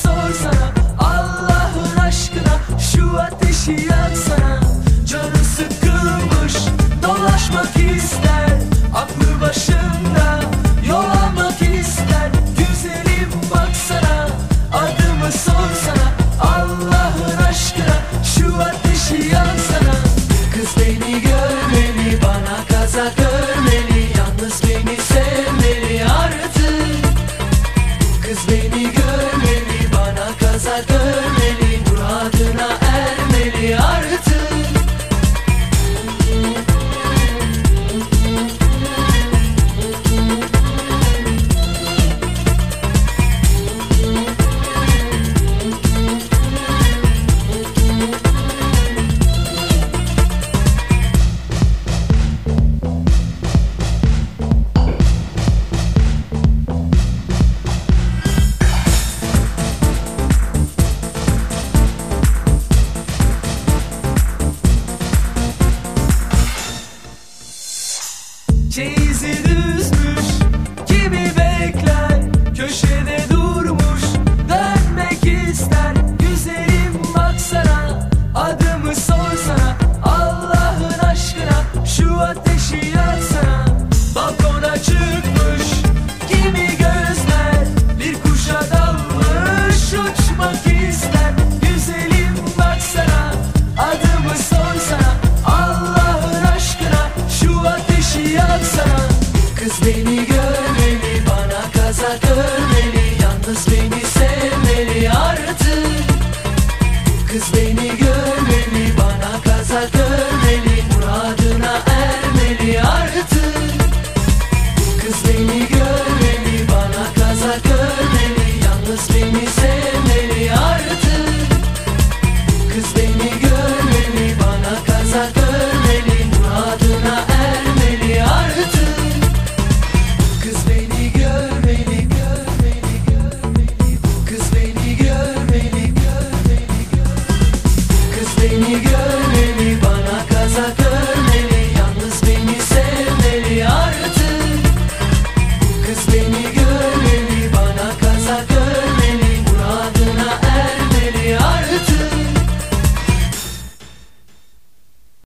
sorsana, Allah'ın aşkına şu ateşi yaksana. Canı sıkılmış dolaşmak ister, aklı başında yol almak ister. Güzelim baksana, adımı sorsana, Allah'ın aşkına şu ateşi yaksana. Kız beni görmeli, bana kazak örmeli, yalnız beni sevmeli artık. Kız beni görmeli, bana kazak örmeli, muradına ermeli artık. Çeyizi düzmüş, kimi bekler, köşede durmuş, dönmek ister. Güzelim baksana, adımı sorsana, Allah'ın aşkına şu ateşi yaksana. Balkona çıkmış, kimi gözler, bir kuşa dalmış uçmak